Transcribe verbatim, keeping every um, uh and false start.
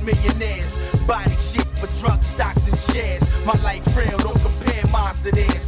millionaires. Body shit for drug stocks and shares. My life real, don't compare mine to theirs.